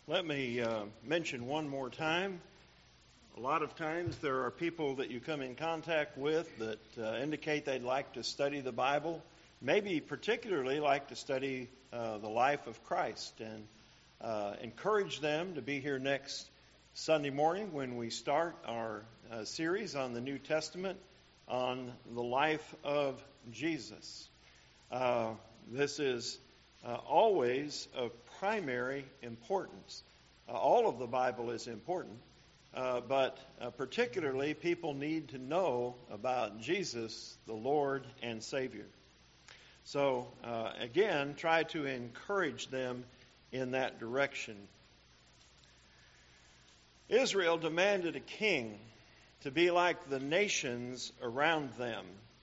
Let me mention one more time. A lot of times there are people that you come in contact with that indicate they'd like to study the Bible, maybe particularly like to study the life of Christ, and encourage them to be here next Sunday morning when we start our series on the New Testament on the life of Jesus. This is always of primary importance. All of the Bible is important, but particularly people need to know about Jesus, the Lord and Savior. So, again, try to encourage them in that direction. Israel demanded a king to be like the nations around them.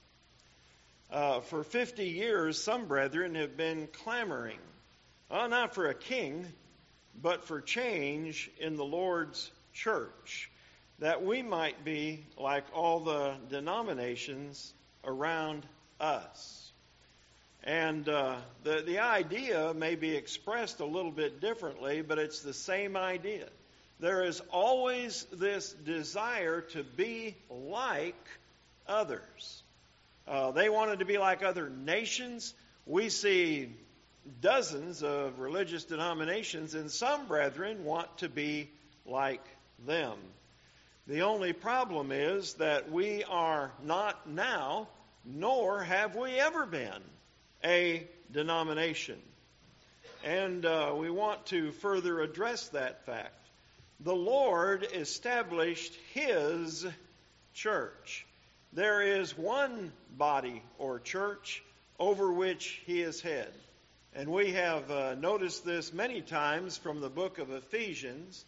For 50 years, some brethren have been clamoring, not for a king, but for change in the Lord's church, that we might be like all the denominations around us. And the idea may be expressed a little bit differently, but it's the same idea. There is always this desire to be like others. They wanted to be like other nations. We see dozens of religious denominations, and some brethren want to be like them. The only problem is that we are not now, nor have we ever been, a denomination. And we want to further address that fact. The Lord established His church. There is one body or church over which He is head. And we have noticed this many times from the book of Ephesians.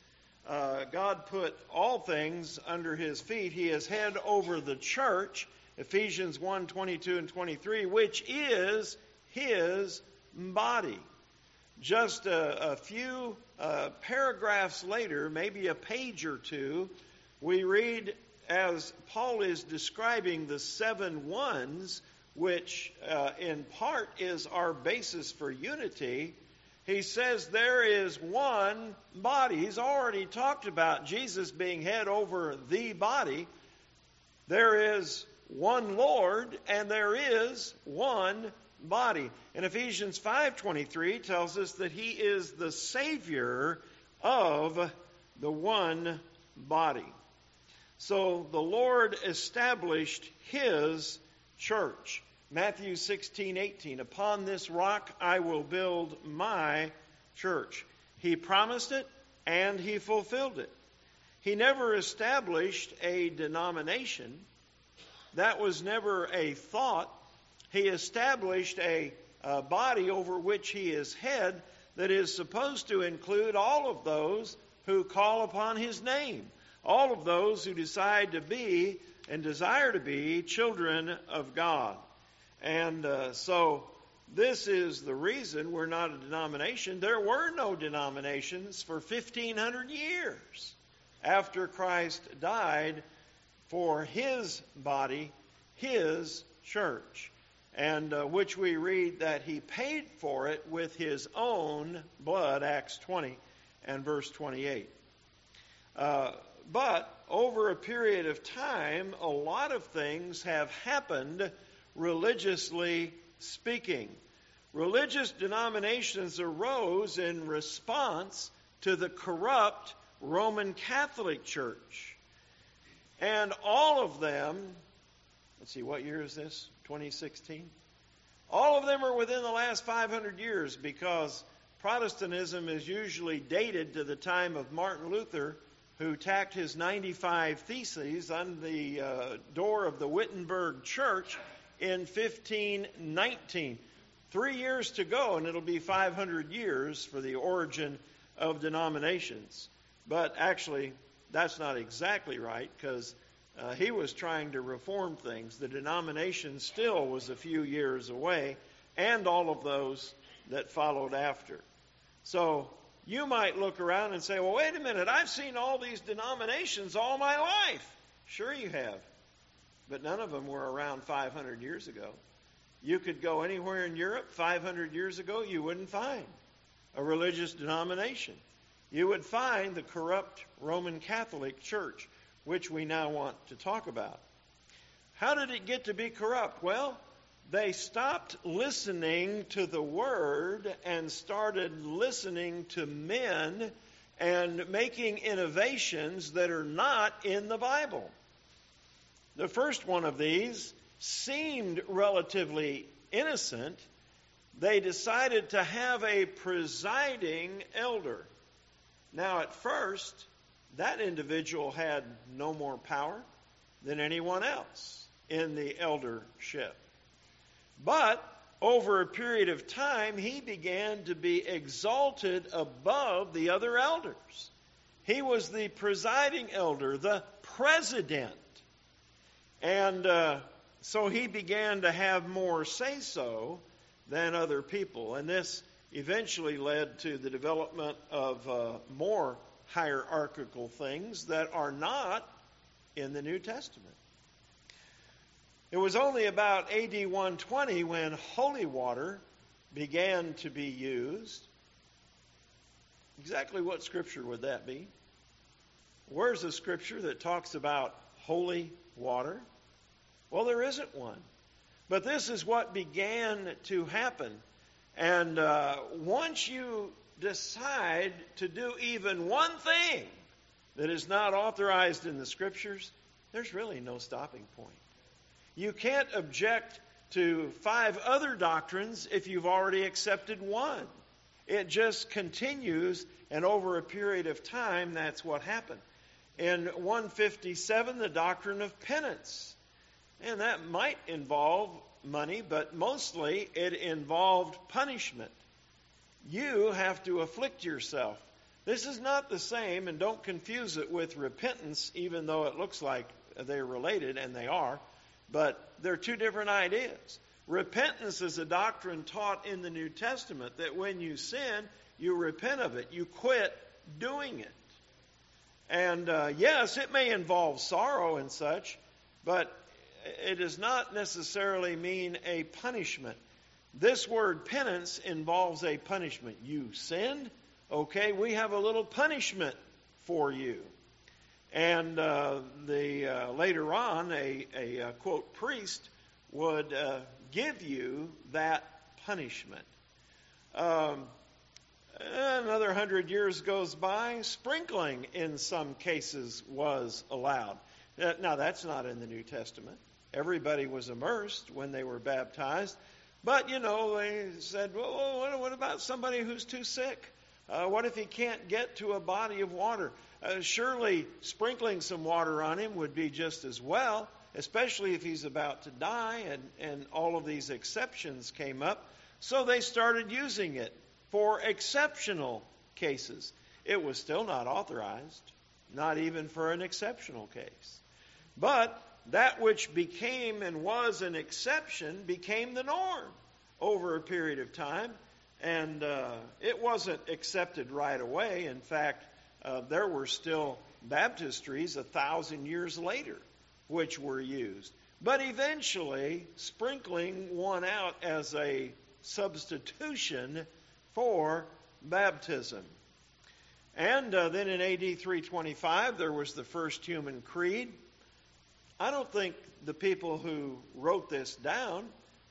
God put all things under His feet. He is head over the church, Ephesians 1:22 and 23, which is His body. Just a few paragraphs later, maybe a page or two, we read as Paul is describing the 7 ones, which in part is our basis for unity. He says there is one body. He's already talked about Jesus being head over the body. There is one Lord, and there is one body. And Ephesians 5:23 tells us that He is the Savior of the one body. So the Lord established His church. Matthew 16:18, upon this rock I will build my church. He promised it and He fulfilled it. He never established a denomination. That was never a thought. He established a body over which He is head that is supposed to include all of those who call upon His name, all of those who decide to be and desire to be children of God. And so this is the reason we're not a denomination. There were no denominations for 1,500 years after Christ died for His body, His church, and which we read that He paid for it with His own blood, Acts 20 and verse 28. But over a period of time, a lot of things have happened religiously speaking. Religious denominations arose in response to the corrupt Roman Catholic Church. And all of them, let's see, what year is this? 2016? All of them are within the last 500 years, because Protestantism is usually dated to the time of Martin Luther, who tacked his 95 Theses on the door of the Wittenberg Church in 1519. 3 years to go, and it'll be 500 years for the origin of denominations. But actually, that's not exactly right, because he was trying to reform things. The denomination still was a few years away, and all of those that followed after. So you might look around and say, well, wait a minute, I've seen all these denominations all my life. Sure you have. But none of them were around 500 years ago. You could go anywhere in Europe 500 years ago, you wouldn't find a religious denomination. you would find the corrupt Roman Catholic Church, which we now want to talk about. How did it get to be corrupt? Well, they stopped listening to the Word and started listening to men and making innovations that are not in the Bible. The first one of these seemed relatively innocent. They decided to have a presiding elder. Now, at first, that individual had no more power than anyone else in the eldership. But over a period of time, he began to be exalted above the other elders. He was the presiding elder, the president. And so he began to have more say-so than other people. And this eventually led to the development of more hierarchical things that are not in the New Testament. It was only about AD 120 when holy water began to be used. Exactly what scripture would that be? Where's the scripture that talks about holy water? Well, there isn't one. But this is what began to happen. And once you decide to do even one thing that is not authorized in the scriptures, there's really no stopping point. You can't object to 5 other doctrines if you've already accepted one. It just continues, and over a period of time, that's what happened. In 157, the doctrine of penance. And that might involve money, but mostly it involved punishment. You have to afflict yourself. This is not the same, and don't confuse it with repentance, even though it looks like they're related, and they are. But they're two different ideas. Repentance is a doctrine taught in the New Testament that when you sin, you repent of it. You quit doing it. And yes, it may involve sorrow and such, but it does not necessarily mean a punishment. This word penance involves a punishment. You sinned, okay, we have a little punishment for you. And later on, a quote, priest would give you that punishment. Another 100 years goes by, sprinkling in some cases was allowed. Now, that's not in the New Testament. Everybody was immersed when they were baptized. But, they said, well, what about somebody who's too sick? What if he can't get to a body of water? Surely sprinkling some water on him would be just as well, especially if he's about to die, and all of these exceptions came up. So they started using it for exceptional cases. It was still not authorized, not even for an exceptional case. But that which became and was an exception became the norm over a period of time. And it wasn't accepted right away. In fact, there were still baptistries 1,000 years later which were used. But eventually, sprinkling won out as a substitution for baptism. And then in AD 325, there was the first human creed. I don't think the people who wrote this down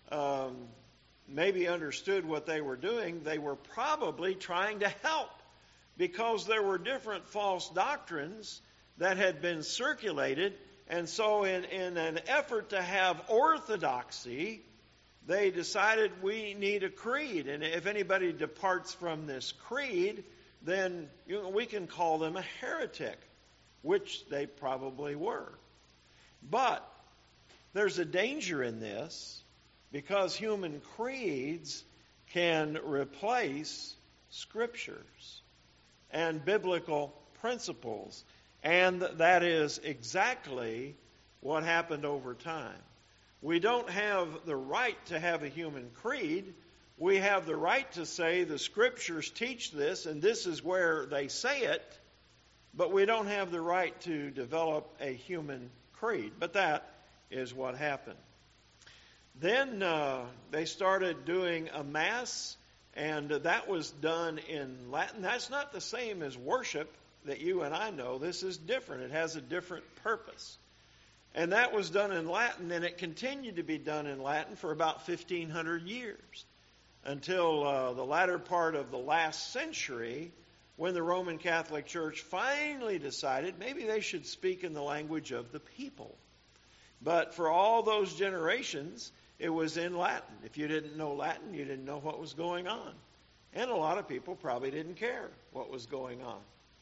maybe understood what they were doing. They were probably trying to help, because there were different false doctrines that had been circulated. And so in an effort to have orthodoxy, they decided we need a creed. And if anybody departs from this creed, then we can call them a heretic, which they probably were. But there's a danger in this, because human creeds can replace scriptures and biblical principles. And that is exactly what happened over time. We don't have the right to have a human creed. We have the right to say the scriptures teach this, and this is where they say it. But we don't have the right to develop a human creed. But that is what happened. Then they started doing a Mass And that was done in Latin. That's not the same as worship that you and I know. This is different. It has a different purpose. And that was done in Latin, and it continued to be done in Latin for about 1,500 years until the latter part of the last century, when the Roman Catholic Church finally decided maybe they should speak in the language of the people. But for all those generations, it was in Latin. If you didn't know Latin, you didn't know what was going on. And a lot of people probably didn't care what was going on.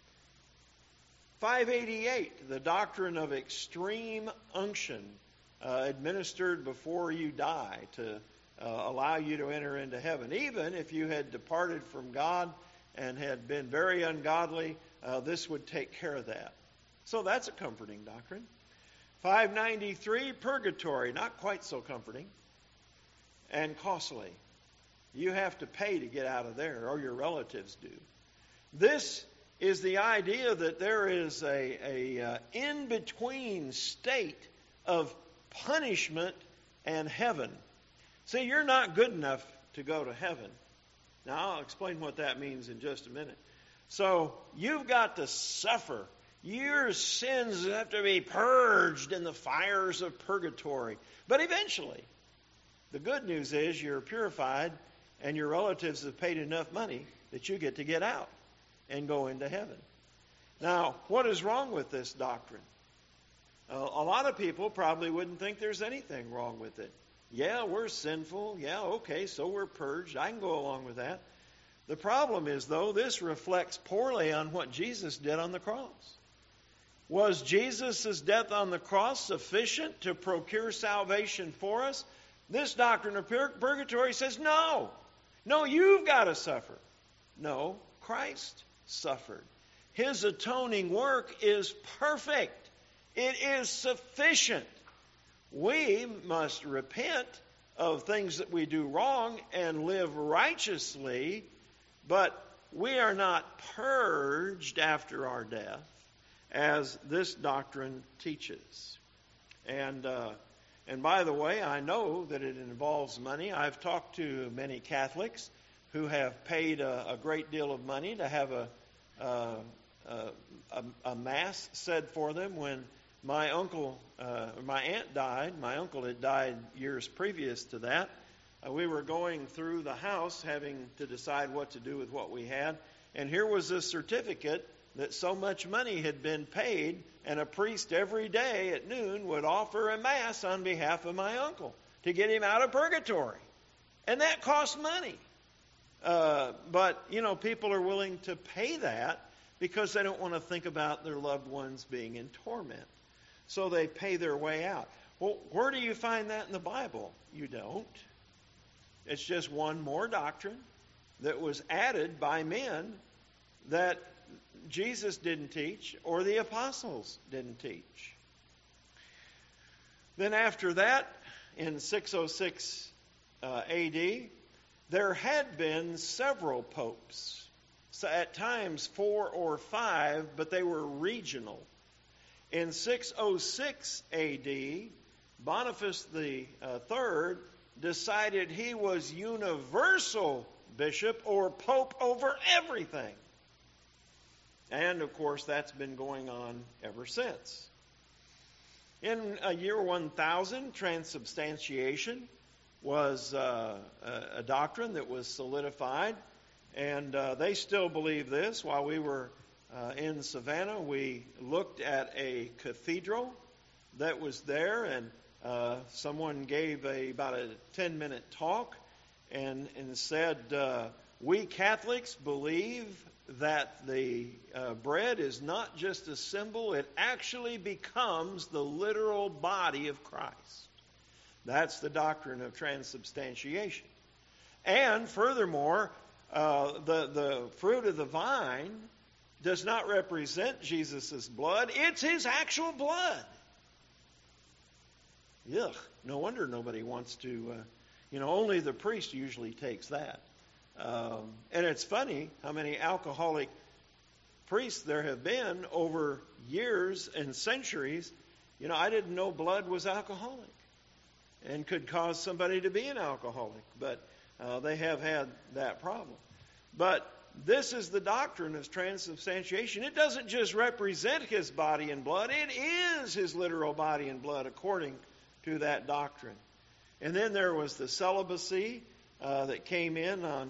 588, the doctrine of extreme unction, administered before you die to allow you to enter into heaven. Even if you had departed from God and had been very ungodly, this would take care of that. So that's a comforting doctrine. 593, purgatory, not quite so comforting and costly. You have to pay to get out of there, or your relatives do. This is the idea that there is a in-between state of punishment and heaven. See, you're not good enough to go to heaven. Now, I'll explain what that means in just a minute. So, you've got to suffer. Your sins have to be purged in the fires of purgatory. But eventually, the good news is you're purified and your relatives have paid enough money that you get out and go into heaven. Now, what is wrong with this doctrine? A lot of people probably wouldn't think there's anything wrong with it. Yeah, we're sinful. Yeah, okay, so we're purged. I can go along with that. The problem is, though, this reflects poorly on what Jesus did on the cross. Was Jesus' death on the cross sufficient to procure salvation for us? This doctrine of purgatory says no. No, you've got to suffer. No, Christ suffered. His atoning work is perfect. It is sufficient. We must repent of things that we do wrong and live righteously, but we are not purged after our death, as this doctrine teaches. And by the way, I know that it involves money. I've talked to many Catholics who have paid a great deal of money to have a mass said for them. When my aunt died, my uncle had died years previous to that. We were going through the house having to decide what to do with what we had. And here was a certificate that so much money had been paid, and a priest every day at noon would offer a mass on behalf of my uncle to get him out of purgatory. And that cost money. But, people are willing to pay that because they don't want to think about their loved ones being in torment. So they pay their way out. Well, where do you find that in the Bible? You don't. It's just one more doctrine that was added by men that Jesus didn't teach or the apostles didn't teach. Then after that, in 606 A.D., there had been several popes. So at times 4 or 5, but they were regional. In 606 A.D., Boniface III decided he was universal bishop or pope over everything. And, of course, that's been going on ever since. In year 1000, transubstantiation was a doctrine that was solidified. And they still believe this. While we were in Savannah, we looked at a cathedral that was there, and someone gave about a 10-minute talk and said, we Catholics believe that the bread is not just a symbol, it actually becomes the literal body of Christ. That's the doctrine of transubstantiation. And furthermore, the fruit of the vine does not represent Jesus' blood. It's his actual blood. Yuck. No wonder nobody wants to, only the priest usually takes that. And it's funny how many alcoholic priests there have been over years and centuries. I didn't know blood was alcoholic and could cause somebody to be an alcoholic. But They have had that problem. But this is the doctrine of transubstantiation. It doesn't just represent his body and blood. It is his literal body and blood according to that doctrine. And then there was the celibacy that came in on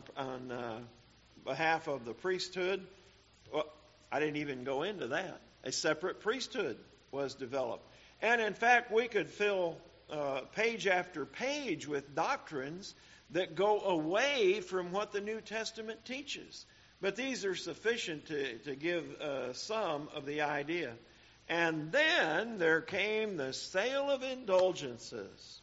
behalf of the priesthood. Well, I didn't even go into that. A separate priesthood was developed. And in fact, we could fill page after page with doctrines that go away from what the New Testament teaches. But these are sufficient to give some of the idea. And then there came the sale of indulgences.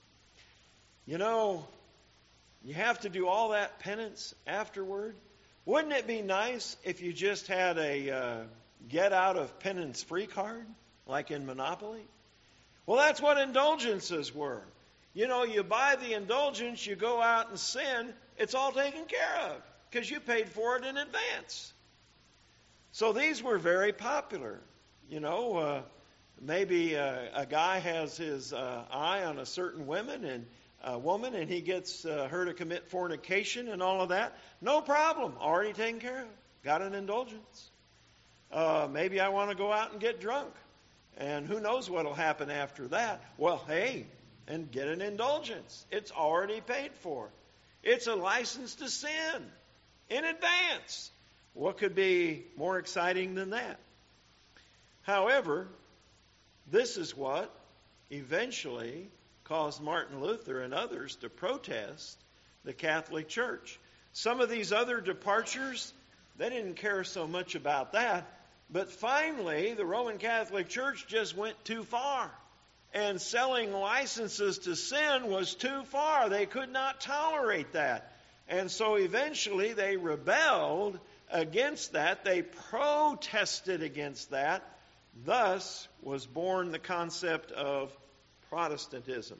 You know, you have to do all that penance afterward. Wouldn't it be nice if you just had a get out of penance free card, like in Monopoly? Well, that's what indulgences were. You know, you buy the indulgence, you go out and sin, it's all taken care of because you paid for it in advance. So these were very popular. You know, maybe a guy has his eye on a certain woman and he gets her to commit fornication and all of that. No problem. Already taken care of. Got an indulgence. Maybe I want to go out and get drunk. And who knows what will happen after that. Well, hey, and get an indulgence. It's already paid for. It's a license to sin in advance. What could be more exciting than that? However, this is what eventually caused Martin Luther and others to protest the Catholic Church. Some of these other departures, they didn't care so much about that. But finally, the Roman Catholic Church just went too far. And selling licenses to sin was too far. They could not tolerate that. And so eventually they rebelled against that. They protested against that. Thus was born the concept of Protestantism.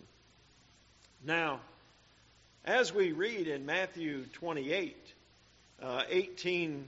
Now, as we read in Matthew 28, 18,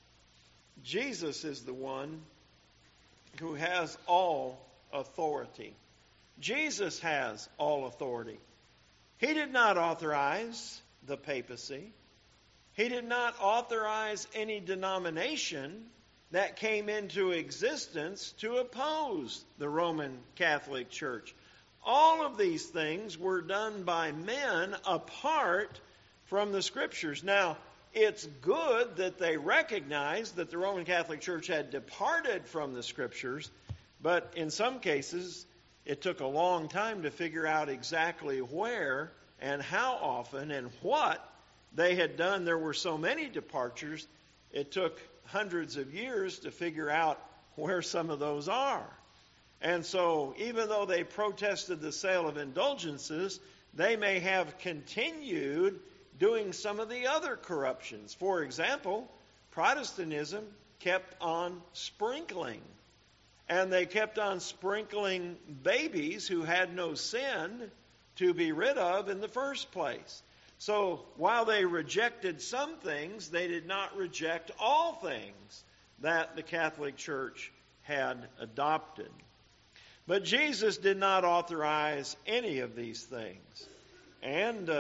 Jesus is the one who has all authority. Jesus has all authority. He did not authorize the papacy. He did not authorize any denomination that came into existence to oppose the Roman Catholic Church. All of these things were done by men apart from the Scriptures. Now, it's good that they recognized that the Roman Catholic Church had departed from the Scriptures, but in some cases, it took a long time to figure out exactly where and how often and what they had done. There were so many departures, it took hundreds of years to figure out where some of those are. And so, even though they protested the sale of indulgences, they may have continued doing some of the other corruptions. For example, Protestantism kept on sprinkling. And they kept on sprinkling babies who had no sin to be rid of in the first place. So while they rejected some things, they did not reject all things that the Catholic Church had adopted. But Jesus did not authorize any of these things. And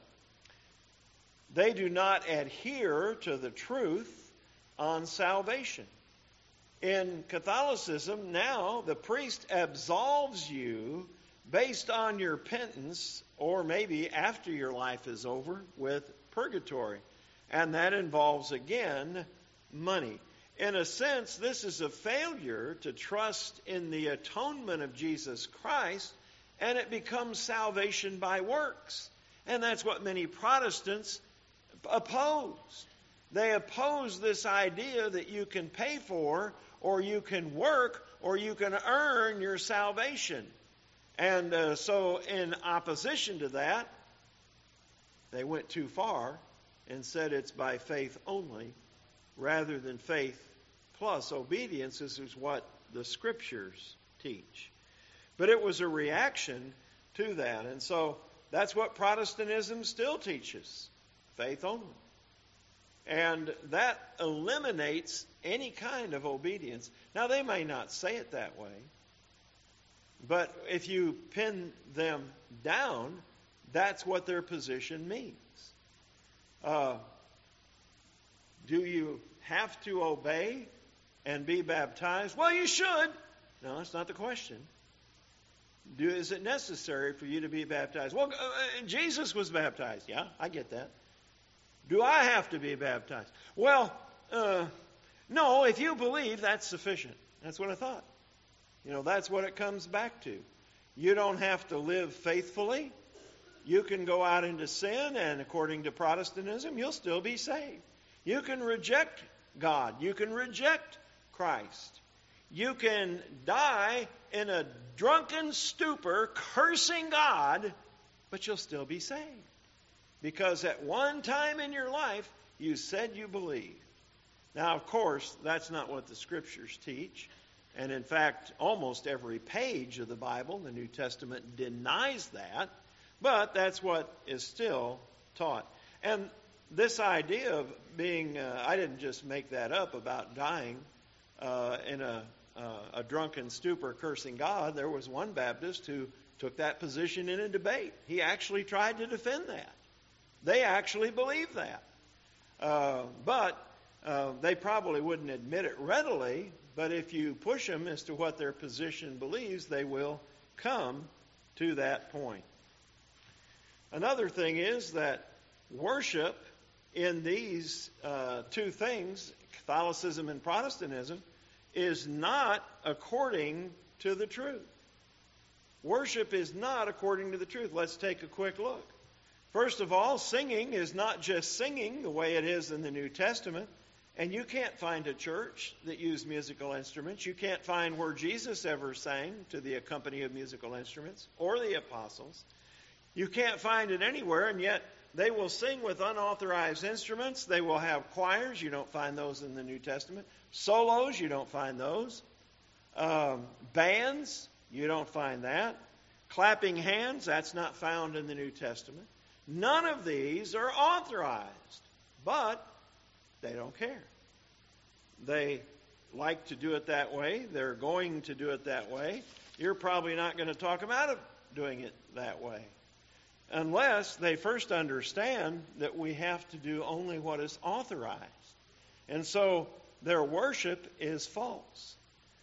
they do not adhere to the truth on salvation. In Catholicism, now the priest absolves you based on your penance, or maybe after your life is over, with purgatory. And that involves, again, money. In a sense, this is a failure to trust in the atonement of Jesus Christ, and it becomes salvation by works. And that's what many Protestants oppose. They oppose this idea that you can pay for, or you can work, or you can earn your salvation. And so in opposition to that, they went too far and said it's by faith only, rather than faith plus obedience. This is what the Scriptures teach. But it was a reaction to that. And so that's what Protestantism still teaches, faith only. And that eliminates any kind of obedience. Now, they may not say it that way, but if you pin them down, that's what their position means. Do you have to obey and be baptized? Well, you should. No, that's not the question. Is it necessary for you to be baptized? Well, Jesus was baptized. Yeah, I get that. Do I have to be baptized? Well, no, if you believe, that's sufficient. That's what I thought. That's what it comes back to. You don't have to live faithfully. You can go out into sin, and according to Protestantism, you'll still be saved. You can reject God. You can reject Christ. You can die in a drunken stupor, cursing God, but you'll still be saved. Because at one time in your life, you said you believed. Now, of course, that's not what the Scriptures teach. And in fact, almost every page of the Bible, the New Testament, denies that. But that's what is still taught. And this idea of being, I didn't just make that up about dying in a drunken stupor cursing God. There was one Baptist who took that position in a debate. He actually tried to defend that. They actually believe that. But they probably wouldn't admit it readily. But if you push them as to what their position believes, they will come to that point. Another thing is that worship in these two things, Catholicism and Protestantism, is not according to the truth. Worship is not according to the truth. Let's take a quick look. First of all, singing is not just singing the way it is in the New Testament. And you can't find a church that used musical instruments. You can't find where Jesus ever sang to the accompaniment of musical instruments or the apostles. You can't find it anywhere, and yet they will sing with unauthorized instruments. They will have choirs. You don't find those in the New Testament. Solos, you don't find those. Bands, you don't find that. Clapping hands, that's not found in the New Testament. None of these are authorized, but they don't care. They like to do it that way. They're going to do it that way. You're probably not going to talk them out of doing it that way, unless they first understand that we have to do only what is authorized. And so their worship is false.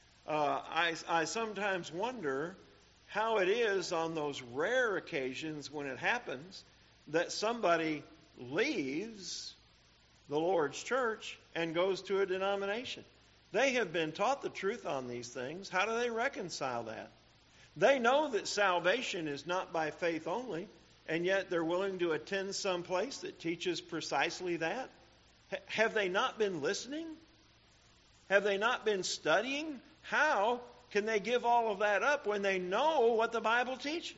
I sometimes wonder how it is on those rare occasions when it happens that somebody leaves the Lord's church and goes to a denomination. They have been taught the truth on these things. How do they reconcile that? They know that salvation is not by faith only, and yet they're willing to attend some place that teaches precisely that. Have they not been listening? Have they not been studying? How can they give all of that up when they know what the Bible teaches?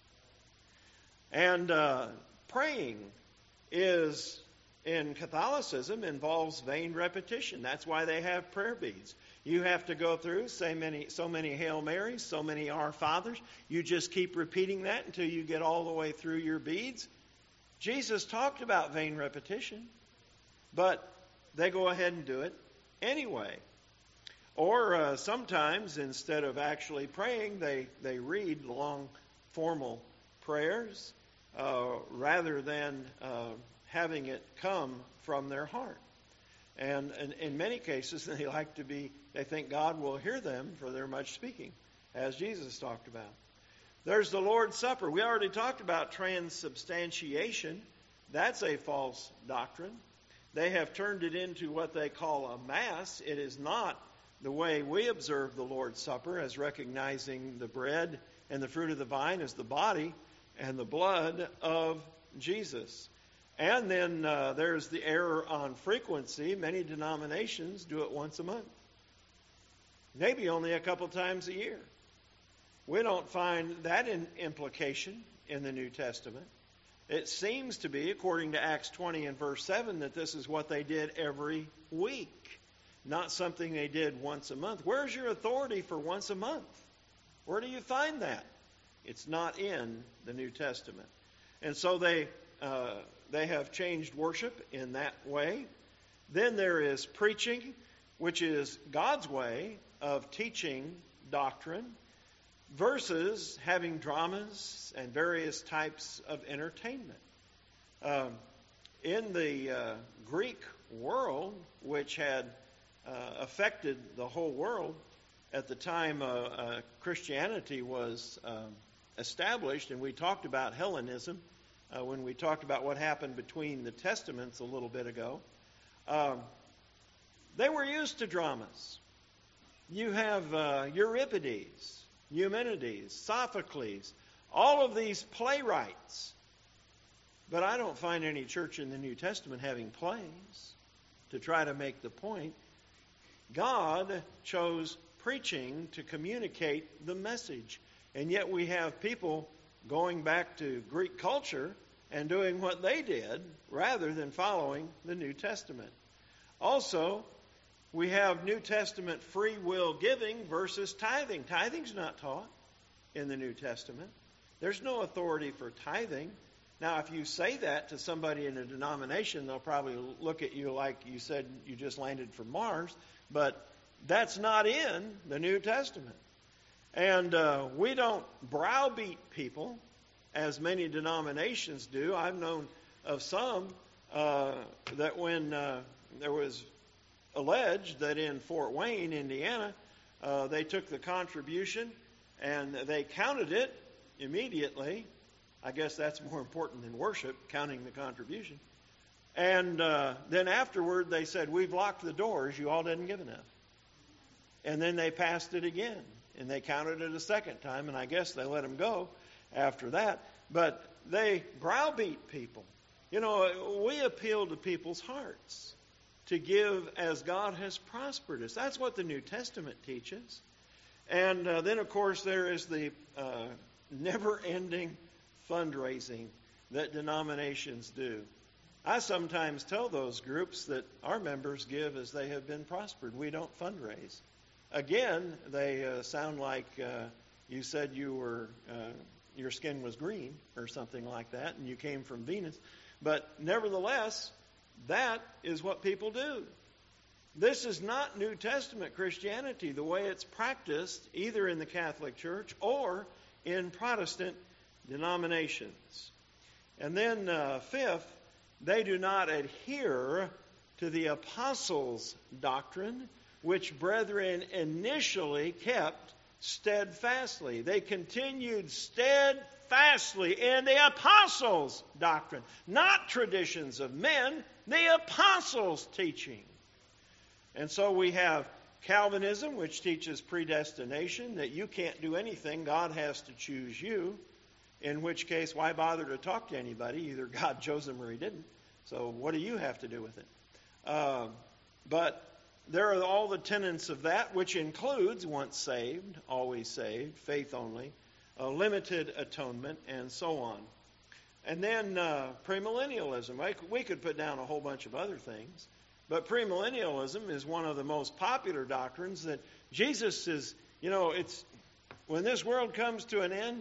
And praying is, in Catholicism, involves vain repetition. That's why they have prayer beads. You have to go through so many Hail Marys, so many Our Fathers. You just keep repeating that until you get all the way through your beads. Jesus talked about vain repetition, but they go ahead and do it anyway. Or sometimes, instead of actually praying, they read long formal prayers rather than having it come from their heart. And in many cases, they think God will hear them for their much speaking, as Jesus talked about. There's the Lord's Supper. We already talked about transubstantiation. That's a false doctrine. They have turned it into what they call a Mass. It is not the way we observe the Lord's Supper, as recognizing the bread and the fruit of the vine as the body and the blood of Jesus. And then there's the error on frequency. Many denominations do it once a month, maybe only a couple times a year. We don't find that implication in the New Testament. It seems to be, according to Acts 20 and verse 7, that this is what they did every week, not something they did once a month. Where's your authority for once a month? Where do you find that? It's not in the New Testament. And so they have changed worship in that way. Then there is preaching, which is God's way of teaching doctrine, versus having dramas and various types of entertainment. in the Greek world, which had affected the whole world at the time Christianity was established, and we talked about Hellenism when we talked about what happened between the Testaments a little bit ago. They were used to dramas. You have Euripides, Eumenides, Sophocles, all of these playwrights. But I don't find any church in the New Testament having plays to try to make the point. God chose preaching to communicate the message. And yet we have people going back to Greek culture and doing what they did rather than following the New Testament. Also, we have New Testament free will giving versus tithing. Tithing's not taught in the New Testament. There's no authority for tithing. Now, if you say that to somebody in a denomination, they'll probably look at you like you said you just landed from Mars. But that's not in the New Testament. And we don't browbeat people as many denominations do. I've known of some that when there was alleged that in Fort Wayne, Indiana, they took the contribution and they counted it immediately. I guess that's more important than worship, counting the contribution. And then afterward they said, we've locked the doors, you all didn't give enough. And then they passed it again, and they counted it a second time, and I guess they let them go after that. But they browbeat people. You know, we appeal to people's hearts to give as God has prospered us. That's what the New Testament teaches. And then, of course, there is the never-ending fundraising that denominations do. I sometimes tell those groups that our members give as they have been prospered. We don't fundraise. Again, they sound like you said you were your skin was green or something like that, and you came from Venus. But nevertheless, that is what people do. This is not New Testament Christianity, the way it's practiced either in the Catholic Church or in Protestant denominations. And then fifth, they do not adhere to the apostles' doctrine, which brethren initially kept steadfastly. They continued steadfastly in the apostles' doctrine, not traditions of men, the apostles' teaching. And so we have Calvinism, which teaches predestination, that you can't do anything, God has to choose you. In which case, why bother to talk to anybody? Either God chose them or He didn't. So what do you have to do with it? But there are all the tenets of that, which includes once saved, always saved, faith only, limited atonement, and so on. And then premillennialism. We could put down a whole bunch of other things. But premillennialism is one of the most popular doctrines that Jesus is, you know, it's when this world comes to an end,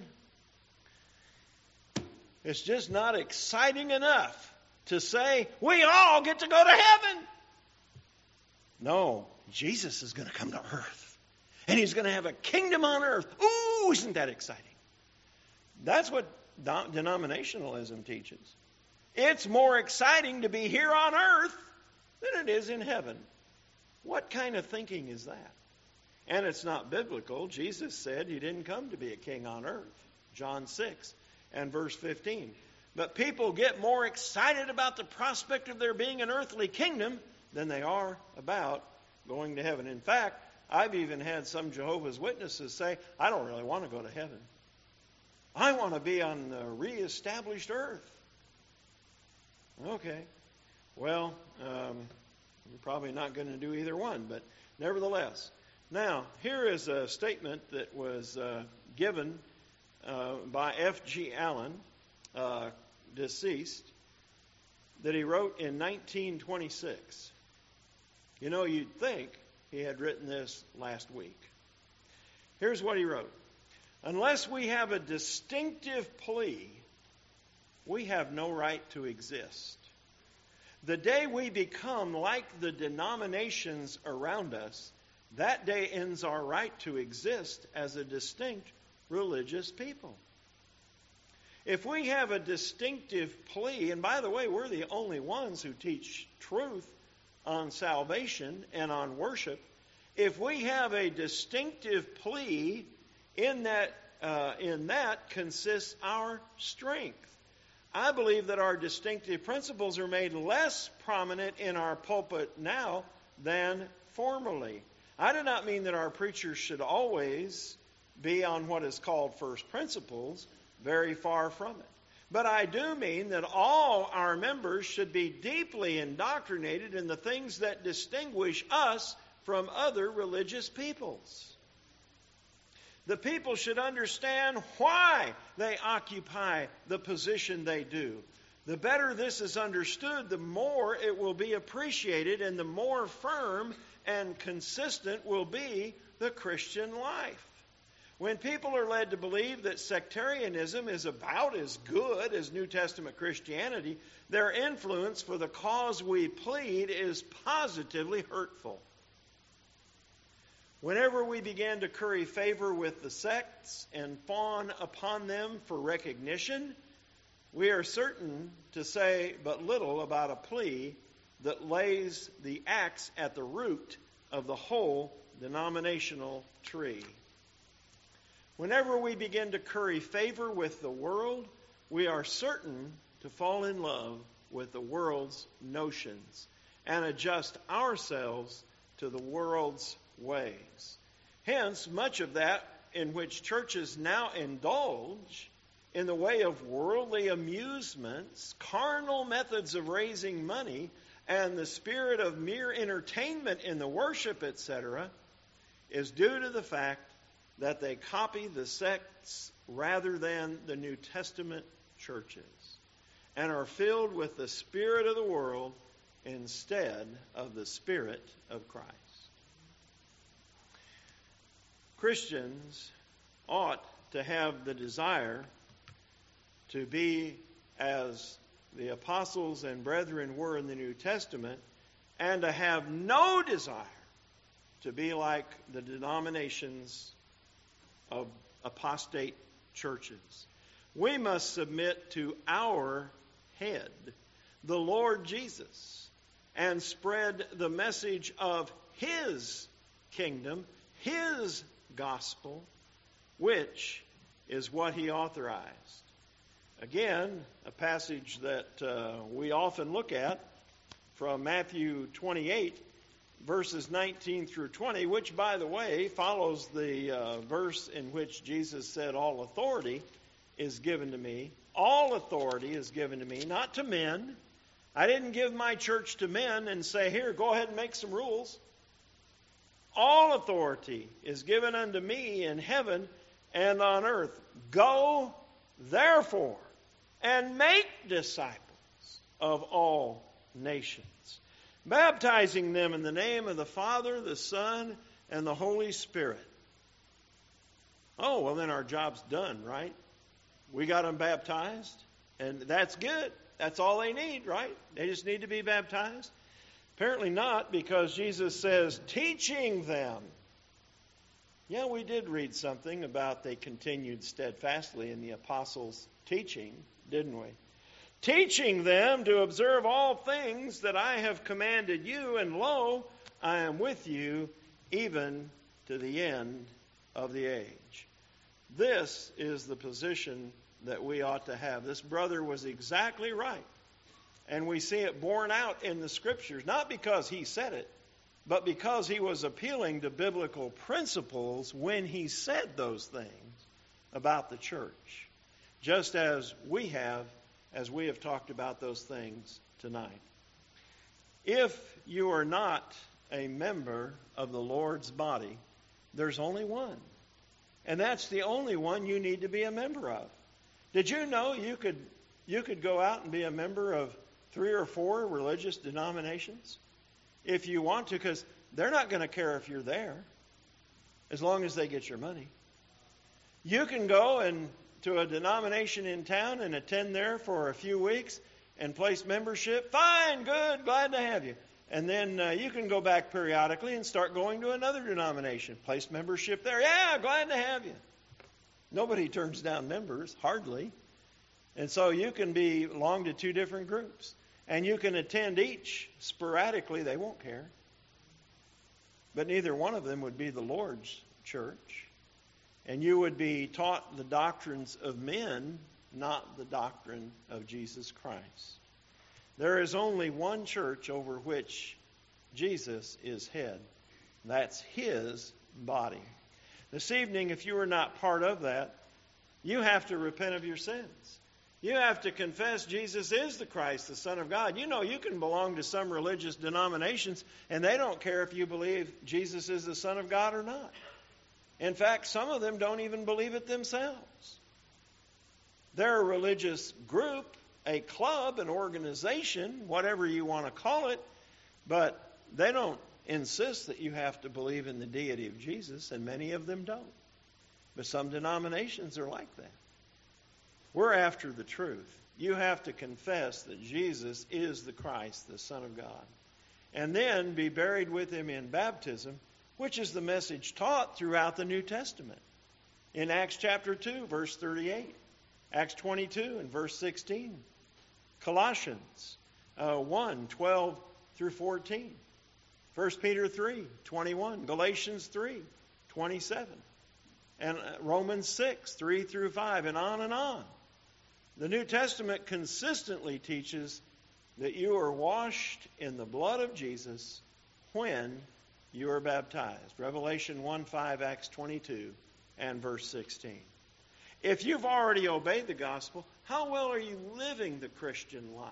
it's just not exciting enough to say, we all get to go to heaven. No, Jesus is going to come to earth. And He's going to have a kingdom on earth. Ooh, isn't that exciting? That's what denominationalism teaches. It's more exciting to be here on earth than it is in heaven. What kind of thinking is that? And it's not biblical. Jesus said He didn't come to be a king on earth. John 6 and verse 15. But people get more excited about the prospect of there being an earthly kingdom than they are about going to heaven. In fact, I've even had some Jehovah's Witnesses say, I don't really want to go to heaven. I want to be on the reestablished earth. Okay. Well, you're probably not going to do either one, but nevertheless. Now, here is a statement that was given by F.G. Allen, deceased, that he wrote in 1926. You know, you'd think he had written this last week. Here's what he wrote. Unless we have a distinctive plea, we have no right to exist. The day we become like the denominations around us, that day ends our right to exist as a distinct religious people. If we have a distinctive plea, and by the way, we're the only ones who teach truth on salvation and on worship. If we have a distinctive plea, in that consists our strength. I believe that our distinctive principles are made less prominent in our pulpit now than formerly. I do not mean that our preachers should always be on what is called first principles. Very far from it. But I do mean that all our members should be deeply indoctrinated in the things that distinguish us from other religious peoples. The people should understand why they occupy the position they do. The better this is understood, the more it will be appreciated, and the more firm and consistent will be the Christian life. When people are led to believe that sectarianism is about as good as New Testament Christianity, their influence for the cause we plead is positively hurtful. Whenever we begin to curry favor with the sects and fawn upon them for recognition, we are certain to say but little about a plea that lays the axe at the root of the whole denominational tree. Whenever we begin to curry favor with the world, we are certain to fall in love with the world's notions and adjust ourselves to the world's ways. Hence, much of that in which churches now indulge in the way of worldly amusements, carnal methods of raising money, and the spirit of mere entertainment in the worship, etc., is due to the fact that they copy the sects rather than the New Testament churches and are filled with the spirit of the world instead of the Spirit of Christ. Christians ought to have the desire to be as the apostles and brethren were in the New Testament, and to have no desire to be like the denominations of apostate churches. We must submit to our head, the Lord Jesus, and spread the message of His kingdom, His gospel, which is what He authorized. Again, a passage that we often look at from Matthew 28, verses 19 through 20, which, by the way, follows the verse in which Jesus said, all authority is given to me. All authority is given to me, not to men. I didn't give my church to men and say, here, go ahead and make some rules. All authority is given unto me in heaven and on earth. Go, therefore, and make disciples of all nations, baptizing them in the name of the Father, the Son, and the Holy Spirit. Oh, well, then our job's done, right? We got them baptized, and that's good. That's all they need, right? They just need to be baptized. Apparently not, because Jesus says, teaching them. Yeah, we did read something about they continued steadfastly in the apostles' teaching, didn't we? Teaching them to observe all things that I have commanded you, and lo, I am with you even to the end of the age. This is the position that we ought to have. This brother was exactly right. And we see it borne out in the Scriptures, not because he said it, but because he was appealing to biblical principles when he said those things about the church, just as we have talked about those things tonight. If you are not a member of the Lord's body, there's only one. And that's the only one you need to be a member of. Did you know you could go out and be a member of 3 or 4 religious denominations if you want to, because they're not going to care if you're there as long as they get your money. You can go to a denomination in town and attend there for a few weeks and place membership. Fine, good, glad to have you. And then you can go back periodically and start going to another denomination. Place membership there. Yeah, glad to have you. Nobody turns down members, hardly. And so you can belong to two different groups. And you can attend each sporadically. They won't care. But neither one of them would be the Lord's church. And you would be taught the doctrines of men, not the doctrine of Jesus Christ. There is only one church over which Jesus is head. That's His body. This evening, if you are not part of that, you have to repent of your sins. You have to confess Jesus is the Christ, the Son of God. You know, you can belong to some religious denominations, and they don't care if you believe Jesus is the Son of God or not. In fact, some of them don't even believe it themselves. They're a religious group, a club, an organization, whatever you want to call it, but they don't insist that you have to believe in the deity of Jesus, and many of them don't. But some denominations are like that. We're after the truth. You have to confess that Jesus is the Christ, the Son of God, and then be buried with Him in baptism, which is the message taught throughout the New Testament. In Acts chapter 2, verse 38, Acts 22 and verse 16, Colossians 1, 12 through 14, 1 Peter 3, 21, Galatians 3, 27, and Romans 6, 3 through 5, and on and on. The New Testament consistently teaches that you are washed in the blood of Jesus when you are baptized. Revelation 1:5, Acts 22, and verse 16. If you've already obeyed the gospel, how well are you living the Christian life?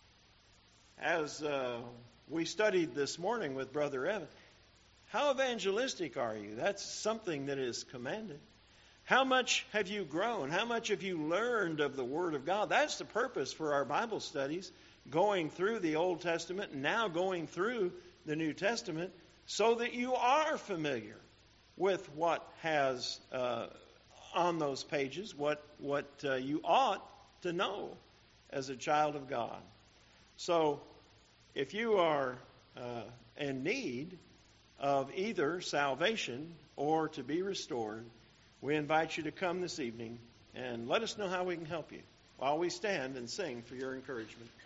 As we studied this morning with Brother Evan, how evangelistic are you? That's something that is commanded. How much have you grown? How much have you learned of the Word of God? That's the purpose for our Bible studies, going through the Old Testament and now going through the New Testament, so that you are familiar with what has on those pages, what you ought to know as a child of God. So, if you are in need of either salvation or to be restored, we invite you to come this evening and let us know how we can help you while we stand and sing for your encouragement.